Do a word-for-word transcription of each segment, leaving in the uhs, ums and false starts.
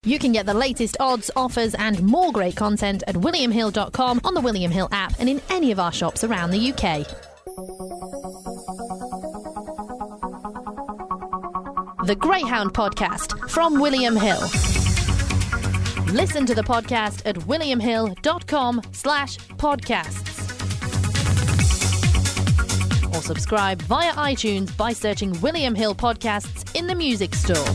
You can get the latest odds, offers and more great content at william hill dot com, on the William Hill app and in any of our shops around the U K. The Greyhound Podcast from William Hill. Listen to the podcast at william hill dot com slash podcasts. Or subscribe via iTunes by searching William Hill Podcasts in the music store.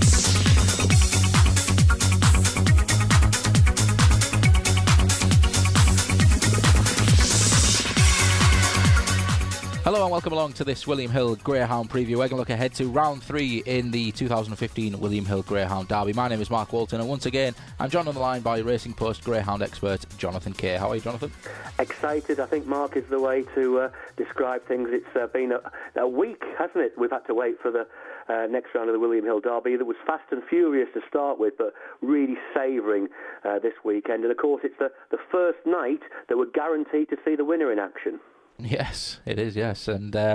Hello and welcome along to this William Hill Greyhound preview. We're going to look ahead to round three in the two thousand fifteen William Hill Greyhound Derby. My name is Mark Walton and once again I'm joined on the line by Racing Post Greyhound expert Jonathan Kay. How are you, Jonathan? Excited, I think, Mark, is the way to uh, describe things. It's uh, been a, a week, hasn't it? We've had to wait for the uh, next round of the William Hill Derby. That was fast and furious to start with, but really savouring uh, this weekend. And of course it's the, the first night that we're guaranteed to see the winner in action. Yes, it is, yes. And uh,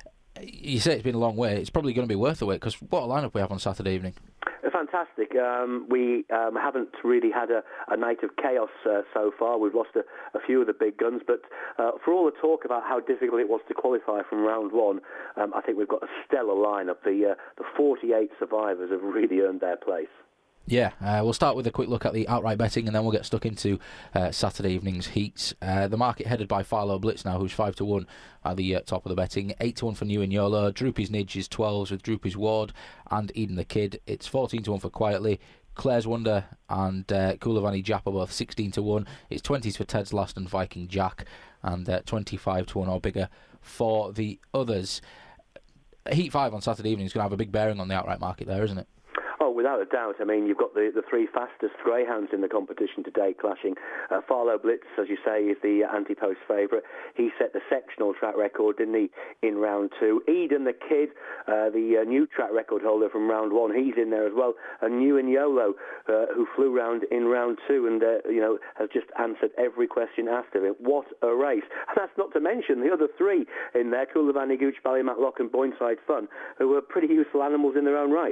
you say it's been a long way. It's probably going to be worth the wait, because what a lineup we have on Saturday evening. Fantastic. Um, we um, haven't really had a, a night of chaos uh, so far. We've lost a, a few of the big guns, but uh, for all the talk about how difficult it was to qualify from round one, um, I think we've got a stellar lineup. The, uh, the forty-eight survivors have really earned their place. Yeah, uh, we'll start with a quick look at the outright betting and then we'll get stuck into uh, Saturday evening's heats. Uh, the market headed by Philo Blitz now, who's five to one at the uh, top of the betting. eight to one for New and Yolo. Droopy's Nidge is twelves with Droopy's Ward and Eden the Kid. It's fourteen to one for Quietly. Claire's Wonder and uh, Koulivanny Jap are both sixteen to one. It's twenties for Ted's Last and Viking Jack and uh, twenty-five to one or bigger for the others. Heat five on Saturday evening is going to have a big bearing on the outright market there, isn't it? Oh, without a doubt. I mean, you've got the, the three fastest greyhounds in the competition today clashing. Uh, Philo Blitz, as you say, is the anti-post favourite. He set the sectional track record, didn't he, in round two. Eden the Kid, uh, the uh, new track record holder from round one, he's in there as well. And New and Yolo, uh, who flew round in round two and, uh, you know, has just answered every question asked of him. What a race. And that's not to mention the other three in there, Koulivanny, Gooch, Ballymatlock and Boyneside Fun, who are pretty useful animals in their own right.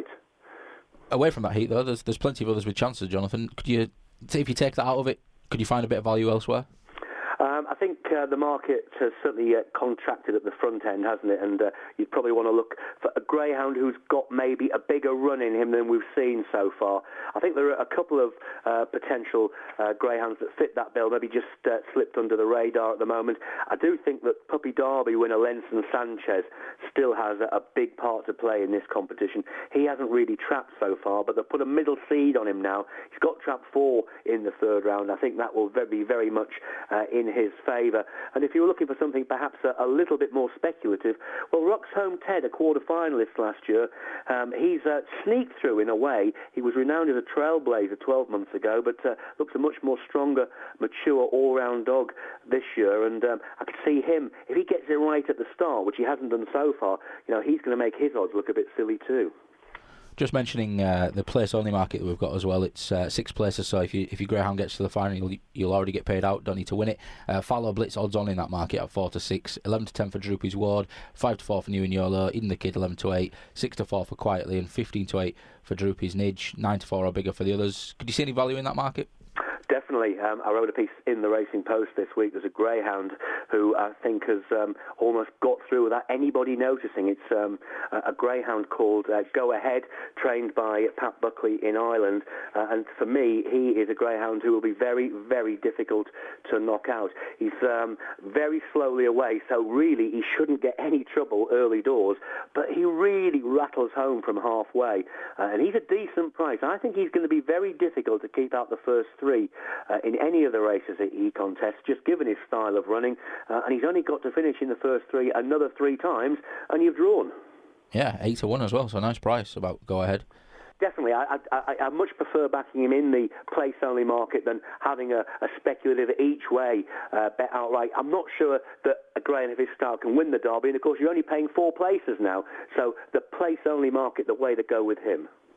Away from that heat, though, there's there's plenty of others with chances, Jonathan. Could you, if you take that out of it, could you find a bit of value elsewhere? Um, I think uh, the market has certainly uh, contracted at the front end, hasn't it? And uh, you'd probably want to look for a greyhound who's got maybe a bigger run in him than we've seen so far. I think there are a couple of uh, potential uh, greyhounds that fit that bill, maybe just uh, slipped under the radar at the moment. I do think that Puppy Derby winner Lenson Sanchez still has a, a big part to play in this competition. He hasn't really trapped so far, but they've put a middle seed on him now. He's got trap four in the third round. I think that will be very much uh, in his favour. And if you were looking for something perhaps a, a little bit more speculative, well, Rock's Home Ted, a quarter-finalist last year, um, he's uh, sneaked through in a way. He was renowned as a trailblazer twelve months ago, but uh, looks a much more stronger, mature, all-round dog this year. And um, I could see him, if he gets it right at the start, which he hasn't done so far, you know, he's going to make his odds look a bit silly too. Just mentioning uh, the place-only market that we've got as well. It's uh, six places, so if you if your greyhound gets to the final, you'll, you'll already get paid out. Don't need to win it. Uh, Philo Blitz odds on in that market at four to six, eleven to ten for Droopy's Ward, five to four for New and Yolo, Eden the Kid eleven to eight, six to four for Quietly, and fifteen to eight for Droopy's Nidge, nine to four or bigger for the others. Could you see any value in that market? Definitely. Um, I wrote a piece in the Racing Post this week. There's a greyhound who I think has um, almost got through without anybody noticing. It's um, a, a greyhound called uh, Go Ahead, trained by Pat Buckley in Ireland. Uh, and for me, he is a greyhound who will be very, very difficult to knock out. He's um, very slowly away, so really he shouldn't get any trouble early doors. But he really rattles home from halfway. Uh, and he's a decent price. I think he's going to be very difficult to keep out the first three Uh, in any of the races that he contests, just given his style of running, uh, and he's only got to finish in the first three another three times, and you've drawn. Yeah, eight to one as well, so a nice price about Go Ahead. Definitely, I, I, I much prefer backing him in the place-only market than having a, a speculative each-way uh, bet outright. I'm not sure that a greyhound of his style can win the Derby, and of course you're only paying four places now, so the place-only market, the way to go with him.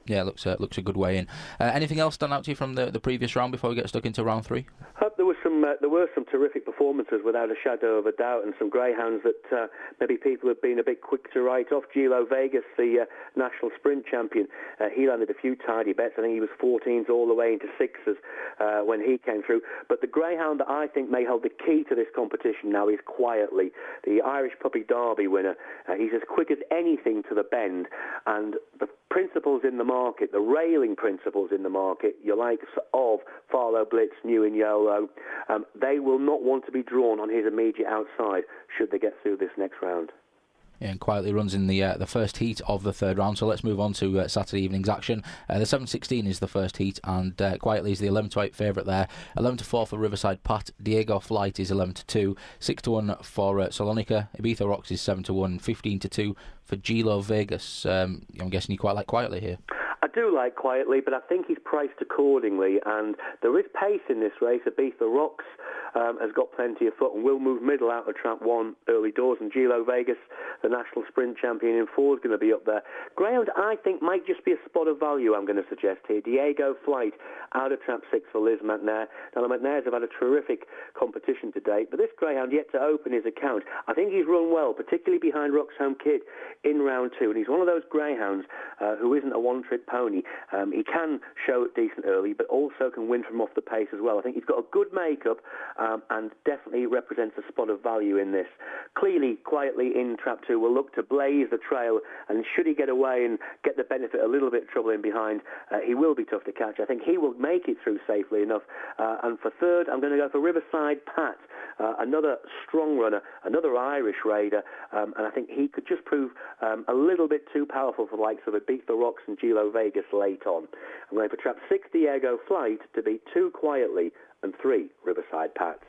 Yeah, looks uh, looks a good way in. Uh, anything else stand out to you from the, the previous round before we get stuck into round three? Uh, there was some uh, there were some terrific performances without a shadow of a doubt, and some greyhounds that uh, maybe people have been a bit quick to write off. Gilo Vegas, the uh, national sprint champion, uh, he landed a few tidy bets. I think he was fourteens all the way into sixes uh, when he came through. But the greyhound that I think may hold the key to this competition now is Quietly, the Irish Puppy Derby winner. Uh, he's as quick as anything to the bend, and the principles in the market, the railing principles in the market, your likes of Farlow Blitz, New in Yolo, um, they will not want to be drawn on his immediate outside should they get through this next round. Yeah, and Quietly runs in the uh, the first heat of the third round. So let's move on to uh, Saturday evening's action. Uh, the seven sixteen is the first heat, and uh, Quietly is the eleven to eight favourite there. eleven to four for Riverside Pat. Diego Flight is eleven to two. six to one for uh, Salonika. Ibiza Rocks is seven to one. fifteen to two for Gilo Vegas. Um, I'm guessing you quite like Quietly here. I do like Quietly, but I think he's priced accordingly, and there is pace in this race. Ibiza Rocks um, has got plenty of foot and will move middle out of trap one early doors, and Gilo Vegas, the national sprint champion in four, is going to be up there. Greyhound, I think, might just be a spot of value, I'm going to suggest here. Diego Flight out of trap six for Liz McNair. Now, the McNairs have had a terrific competition to date, but this greyhound yet to open his account. I think he's run well, particularly behind Roxhome Kid in round two, and he's one of those greyhounds uh, who isn't a one-trick pony. Um, he can show it decent early, but also can win from off the pace as well. I think he's got a good makeup um, and definitely represents a spot of value in this. Clearly, Quietly in trap two will look to blaze the trail, and should he get away and get the benefit a little bit of trouble in behind, uh, he will be tough to catch. I think he will make it through safely enough. Uh, and for third, I'm going to go for Riverside Pat, uh, another strong runner, another Irish raider, um, and I think he could just prove um, a little bit too powerful for the likes of Ibiza Rocks and Gilo Vegas late on. I'm going for trap six Diego Flight to beat two Quietly and three Riverside Pats.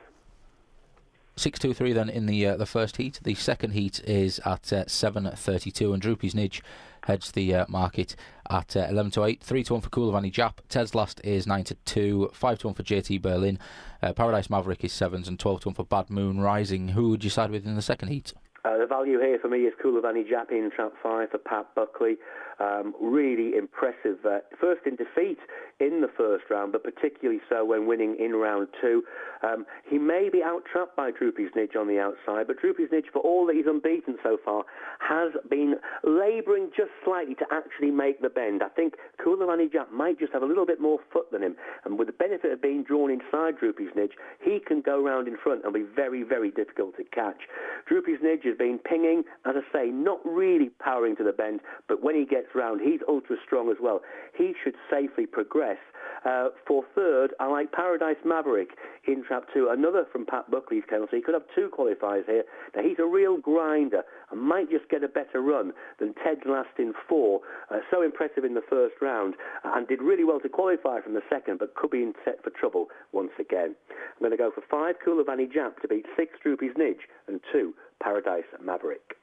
six two three then in the uh, the first heat. The second heat is at uh, seven thirty-two, and Droopy's Nidge heads the uh, market at uh, eleven to eight. three to one for Koulovani Jap. Ted's Last is nine to two. five to one for J T Berlin. Uh, Paradise Maverick is sevens, and twelve to one for Bad Moon Rising. Who would you side with in the second heat? Uh, the value here for me is Koulovani Jap in trap five for Pat Buckley. Um, really impressive. Uh, first in defeat in the first round, but particularly so when winning in round two. Um, he may be out-trapped by Droopy's Nidge on the outside, but Droopy's Nidge, for all that he's unbeaten so far, has been labouring just slightly to actually make the bend. I think Koulovani Jap might just have a little bit more foot than him, and with the benefit of being drawn inside Droopy's Nidge, he can go round in front and be very, very difficult to catch. Droopy's Nidge has been pinging, as I say, not really powering to the bend, but when he gets round, he's ultra strong as well. He should safely progress. Uh, for third, I like Paradise Maverick in trap two, another from Pat Buckley's kennel, so he could have two qualifiers here. Now, he's a real grinder and might just get a better run than Ted's Last in four. Uh, so impressive in the first round uh, and did really well to qualify from the second, but could be in set for trouble once again. I'm going to go for five Koulovani Jap to beat six Droopy's Nidge and two Paradise Maverick.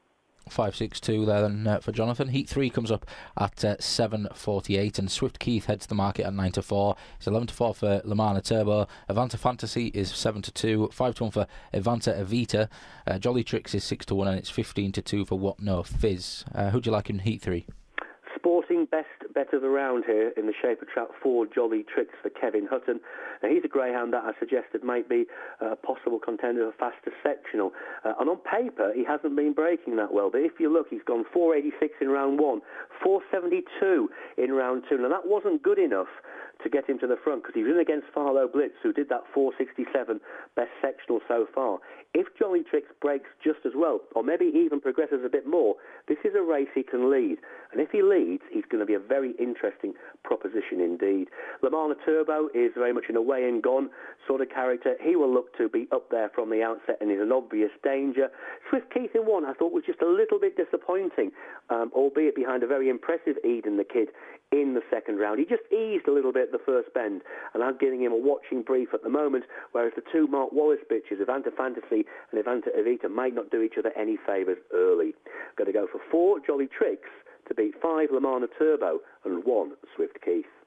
five six two there then uh, for Jonathan. Heat three comes up at uh, seven forty-eight, and Swift Keith heads the market at nine to four. It's eleven to four for Lamana Turbo. Evanta Fantasy is seven to two. five to one for Evanta Evita. Uh, Jolly Tricks is six to one, and it's fifteen to two for What No Fizz. Uh, who do you like in Heat three? Sporting best bet of the round here in the shape of trap four, Jolly Tricks for Kevin Hutton. Now, he's a greyhound that I suggested might be a possible contender for faster sectional. Uh, and on paper, he hasn't been breaking that well. But if you look, he's gone four eighty-six in round one, four seventy-two in round two. Now, that wasn't good enough to get him to the front because he was in against Farlow Blitz, who did that four sixty-seven best sectional so far. If Jolly Tricks breaks just as well, or maybe even progresses a bit more, this is a race he can lead. And if he leads, he's going to be a very interesting proposition indeed. Lamana Turbo is very much an away and gone sort of character. He will look to be up there from the outset and is an obvious danger. Swift Keith in one, I thought, was just a little bit disappointing, um, albeit behind a very impressive Eden the Kid in the second round. He just eased a little bit at the first bend, and I'm giving him a watching brief at the moment, whereas the two Mark Wallace bitches, Evanta Fantasy and Evanta Evita, might not do each other any favours early. I'm going to go for four Jolly Tricks to beat five Lamana Turbo and one Swift Keith.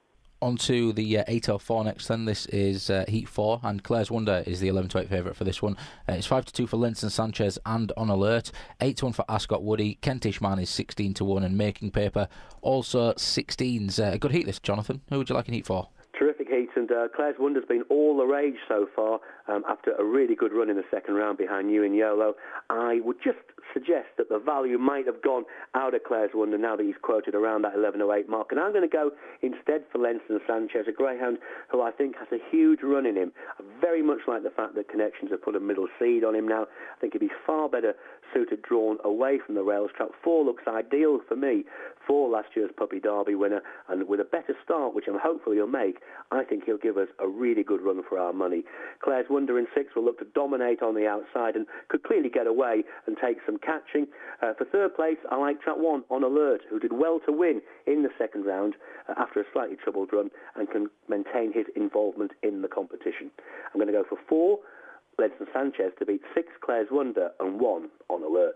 On to the uh, eight oh four next then. This is uh, Heat four, and Claire's Wonder is the eleven to eight favourite for this one. Uh, it's five to two for Lenson Sanchez and On Alert. eight to one for Ascot Woody. Kentish Man is sixteen to one, and Making Paper also sixteens. Uh, a good heat this, Jonathan. Who would you like in Heat four? Terrific heat, and uh, Claire's Wonder's been all the rage so far um, after a really good run in the second round behind New and Yolo. I would just suggest that the value might have gone out of Claire's Wonder now that he's quoted around that eleven oh eight mark, and I'm going to go instead for Lenson Sanchez, a greyhound who I think has a huge run in him. I very much like the fact that Connections have put a middle seed on him now. I think he'd be far better suited drawn away from the rails. Trap four looks ideal for me for last year's Puppy Derby winner, and with a better start, which I'm hopeful he'll make, I think he'll give us a really good run for our money. Claire's Wonder in six will look to dominate on the outside and could clearly get away and take some catching. Uh, for third place, I like Trap one, On Alert, who did well to win in the second round uh, after a slightly troubled run and can maintain his involvement in the competition. I'm going to go for four, Lenson Sanchez to beat six, Claire's Wonder, and one, On Alert.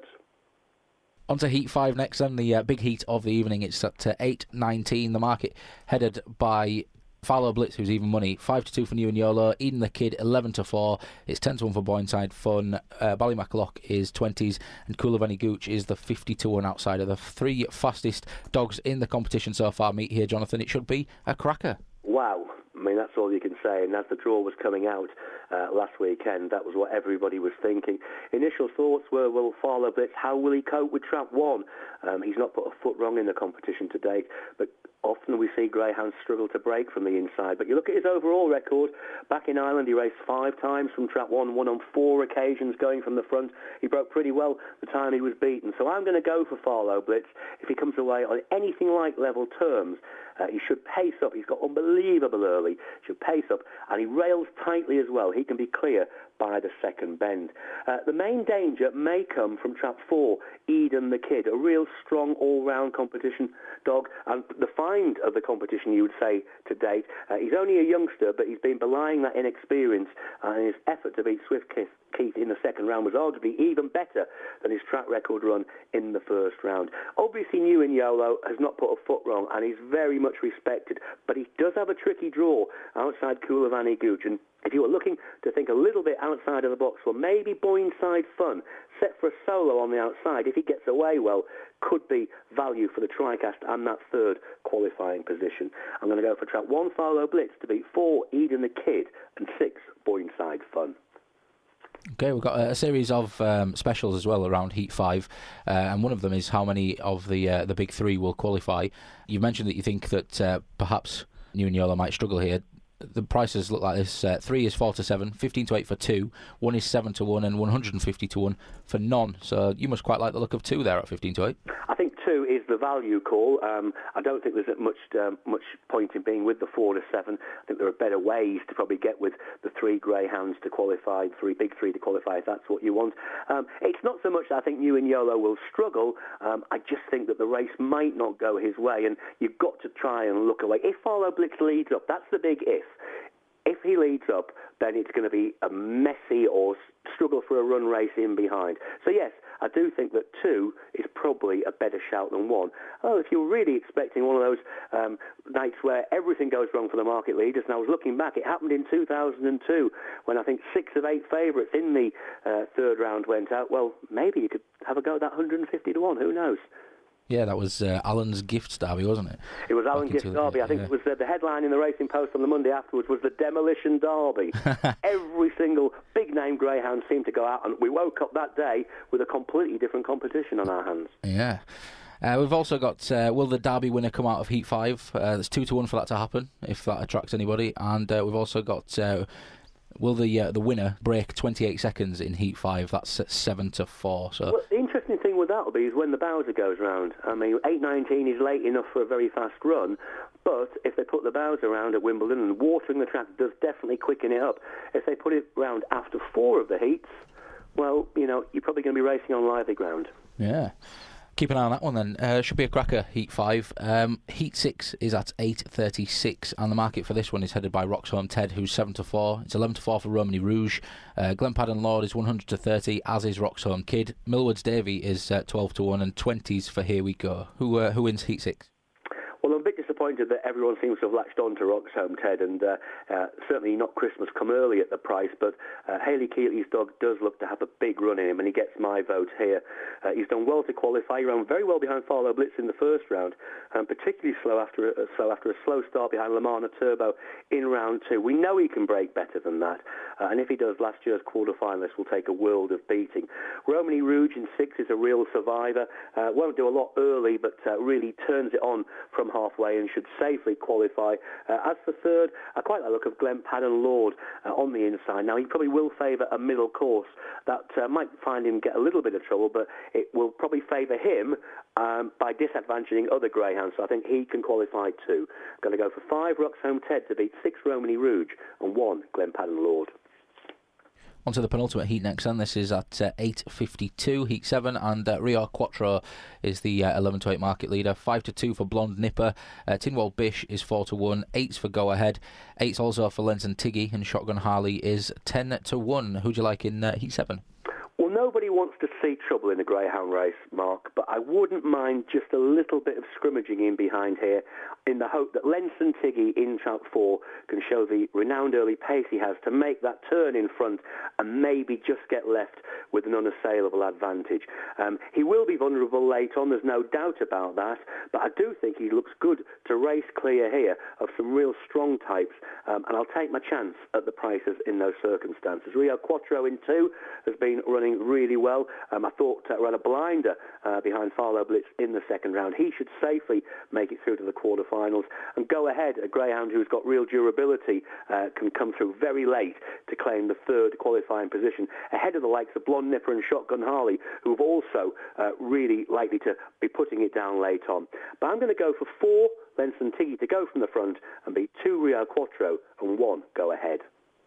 On to Heat five next then, the uh, big heat of the evening. It's at uh, eight nineteen. The market headed by Fallow Blitz, who's even money. five to two for New and Yolo. Eden the Kid, eleven to four. It's ten to one for Boynside Fun. Uh, Ballymaclock is twenties. And Coolavani Gooch is the fifty to one outsider. The three fastest dogs in the competition so far meet here, Jonathan. It should be a cracker. Wow. I mean, that's all you can say. And as the draw was coming out uh, last weekend, that was what everybody was thinking. Initial thoughts were, well, Fallow Blitz, how will he cope with Trap one? Um, he's not put a foot wrong in the competition to date, but often we see greyhounds struggle to break from the inside. But you look at his overall record. Back in Ireland, he raced five times from Trap one, won on four occasions going from the front. He broke pretty well the time he was beaten. So I'm going to go for Fallow Blitz. If he comes away on anything like level terms, uh, he should pace up. He's got unbelievable early. He should pace up, and he rails tightly as well. He can be clear by the second bend. Uh, the main danger may come from Trap four, Eden the Kid, a real strong all-round competition dog, and the find of the competition, you would say, to date. Uh, he's only a youngster, but he's been belying that inexperience, and his effort to beat Swift Keith in the second round was arguably even better than his track record run in the first round. Obviously, New and Yolo has not put a foot wrong, and he's very much respected, but he does have a tricky draw outside Coolavani Gooch, and if you were looking to think a little bit outside of the box, well, maybe Boynside Fun, set for a solo on the outside, if he gets away well, could be value for the TriCast and that third qualifying position. I'm going to go for Trap one, Fallow Blitz, to beat four, Eden the Kid, and six, Boynside Fun. Okay, we've got a, a series of um, specials as well around Heat five, uh, and one of them is how many of the uh, the big three will qualify. You mentioned that you think that uh, perhaps New and Yolo might struggle here. The prices look like this. Uh, three is four to seven, fifteen to eight for two, one is seven to one, and one hundred fifty to one for none. So you must quite like the look of two there at fifteen to eight. I think two is the value call. Um, I don't think there's much um, much point in being with the four to seven. I think there are better ways to probably get with the three greyhounds to qualify, three big three to qualify if that's what you want. Um, it's not so much that I think New and Yolo will struggle. Um, I just think that the race might not go his way, and you've got to try and look away. If Fallow Blitz leads up, that's the big if. If he leads up, then it's going to be a messy or struggle for a run race in behind. So yes, I do think that two is probably a better shout than one. Oh, if you're really expecting one of those um, nights where everything goes wrong for the market leaders, and I was looking back, it happened in two thousand two when I think six of eight favourites in the uh, third round went out. Well, maybe you could have a go at that one hundred fifty to one, who knows? Yeah, that was uh, Alan's Gifts Derby, wasn't it? It was Alan Gifts Derby. I think yeah. it was uh, the headline in the Racing Post on the Monday afterwards was the Demolition Derby. Every single big-name greyhound seemed to go out, and we woke up that day with a completely different competition on our hands. Yeah. Uh, we've also got, uh, will the Derby winner come out of Heat five? Uh, there's two to one for that to happen, if that attracts anybody. And uh, we've also got... Uh, Will the uh, the winner break twenty-eight seconds in Heat five? That's at seven to four. So well, the interesting thing with that will be is when the Bowser goes round. I mean, eight nineteen is late enough for a very fast run, but if they put the Bowser round at Wimbledon, and watering the track does definitely quicken it up. If they put it round after four of the heats, well, you know, you're probably going to be racing on lively ground. Yeah. Keep an eye on that one then. Uh, should be a cracker, Heat five. Um, Heat six is at eight thirty-six, and the market for this one is headed by Roxholm Ted, who's seven to four. It's eleven to four for Romany Rouge. Uh, Glenpadden Lord is one hundred to thirty, as is Roxholm Kid. Millwards Davy is uh, twelve to one, and twenties for Here We Go. Who uh, who wins Heat six? Well, I'm a bit disappointed disappointed that everyone seems to have latched on to Roxholm, Ted, and uh, uh, certainly not Christmas come early at the price, but uh, Hayley Keeley's dog does look to have a big run in him, and he gets my vote here. Uh, he's done well to qualify. He ran very well behind Farlow Blitz in the first round, and particularly slow after a, slow after a slow start behind Lamana Turbo in round two. We know he can break better than that, uh, and if he does, last year's quarter-finalist will take a world of beating. Romany Rouge in six is a real survivor. Uh, won't do a lot early, but uh, really turns it on from halfway and should safely qualify. Uh, as for third, I quite like the look of Glenpadden Lord uh, on the inside. Now, he probably will favour a middle course. That uh, might find him get a little bit of trouble, but it will probably favour him um, by disadvantaging other greyhounds. So I think he can qualify too. I'm going to go for five Roxholm Ted to beat six Romany Rouge and one Glenpadden Lord. On to the penultimate heat next, and this is at uh, eight fifty-two, heat seven, and uh, Rio Quattro is the uh, eleven to eight market leader. five to two for Blonde Nipper. Uh, Tinwald Bish is four to one. eight's for Go Ahead. eight's also for Lenz and Tiggy, and Shotgun Harley is ten to one. Who do you like in uh, heat seven? Well, nobody wants to see trouble in the greyhound race, Mark, but I wouldn't mind just a little bit of scrimmaging in behind here in the hope that Lenz and Tiggy in trap four can show the renowned early pace he has to make that turn in front and maybe just get left with an unassailable advantage. Um, he will be vulnerable late on, there's no doubt about that, but I do think he looks good to race clear here of some real strong types, um, and I'll take my chance at the prices in those circumstances. Rio Quattro in two has been running really well. Um, I thought uh, ran a blinder uh, behind Farlow Blitz in the second round. He should safely make it through to the quarterfinals. And Go Ahead, a greyhound who's got real durability, uh, can come through very late to claim the third qualifying position, ahead of the likes of Blonde Nipper and Shotgun Harley, who've also uh, really likely to be putting it down late on. But I'm going to go for four Lenz and Tiggy to go from the front and beat two Rio Quattro and one Go Ahead.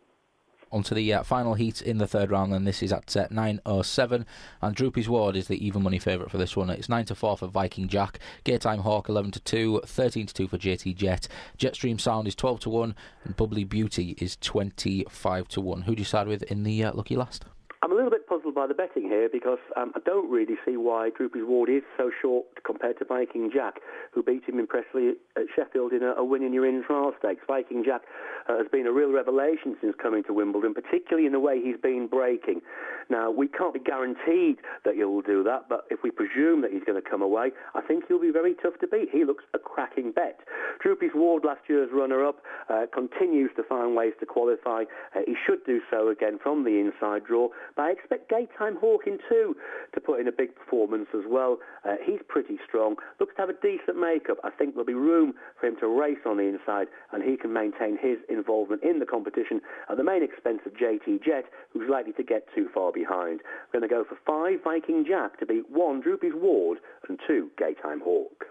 On to the uh, final heat in the third round, and this is at uh, nine oh seven, and Droopy's Ward is the even money favourite for this one. It's nine to four for Viking Jack, Gaytime Hawk eleven to two, thirteen to two for J T Jet, Jetstream Sound is twelve to one, and Bubbly Beauty is twenty-five to one. Who do you side with in the uh, lucky last? I'm a little bit puzzled by the betting here because um, I don't really see why Droopy's Ward is so short compared to Viking Jack, who beat him impressively at Sheffield in a, a win in your in trial stakes. Viking Jack uh, has been a real revelation since coming to Wimbledon, particularly in the way he's been breaking. Now, we can't be guaranteed that he'll do that, but if we presume that he's going to come away, I think he'll be very tough to beat. He looks a cracking bet. Droopy's Ward, last year's runner-up, uh, continues to find ways to qualify. Uh, he should do so again from the inside draw. But I expect Gaytime Hawk in two to put in a big performance as well. Uh, he's pretty strong, looks to have a decent makeup. I think there'll be room for him to race on the inside, and he can maintain his involvement in the competition at the main expense of J T Jet, who's likely to get too far behind. We're going to go for five Viking Jack to beat one Droopy's Ward and two Gaytime Hawk.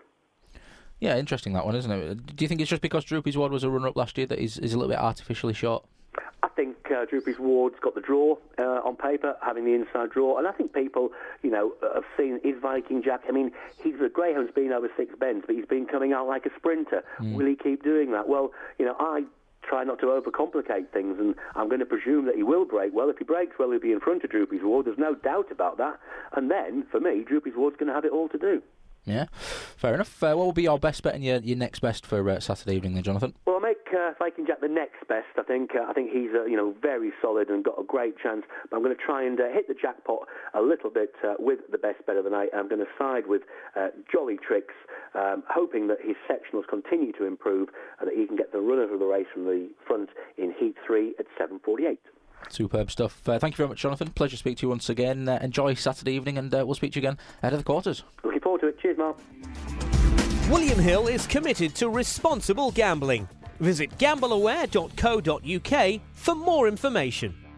Yeah, interesting that one, isn't it? Do you think it's just because Droopy's Ward was a runner-up last year that he's, he's a little bit artificially short? I think uh, Droopy's Ward's got the draw uh, on paper, having the inside draw, and I think people, you know, have seen his Viking Jack. I mean, he's a greyhound's been over six bends, but he's been coming out like a sprinter. Mm. Will he keep doing that? Well, you know, I try not to overcomplicate things, and I'm going to presume that he will break well. If he breaks well, he'll be in front of Droopy's Ward. There's no doubt about that. And then, for me, Droopy's Ward's going to have it all to do. Yeah, fair enough. Uh, what will be your best bet and your, your next best for uh, Saturday evening then, Jonathan? Well, I'll make uh, Viking Jack the next best, I think. Uh, I think he's uh, you know very solid and got a great chance. But I'm going to try and uh, hit the jackpot a little bit uh, with the best bet of the night. I'm going to side with uh, Jolly Tricks, um, hoping that his sectionals continue to improve and that he can get the runner of the race from the front in Heat three at seven forty-eight. Superb stuff. Uh, thank you very much, Jonathan. Pleasure to speak to you once again. Uh, enjoy Saturday evening, and uh, we'll speak to you again ahead of the quarters. Looking forward to it. Cheers, Mark. William Hill is committed to responsible gambling. Visit gamble aware dot co dot uk for more information.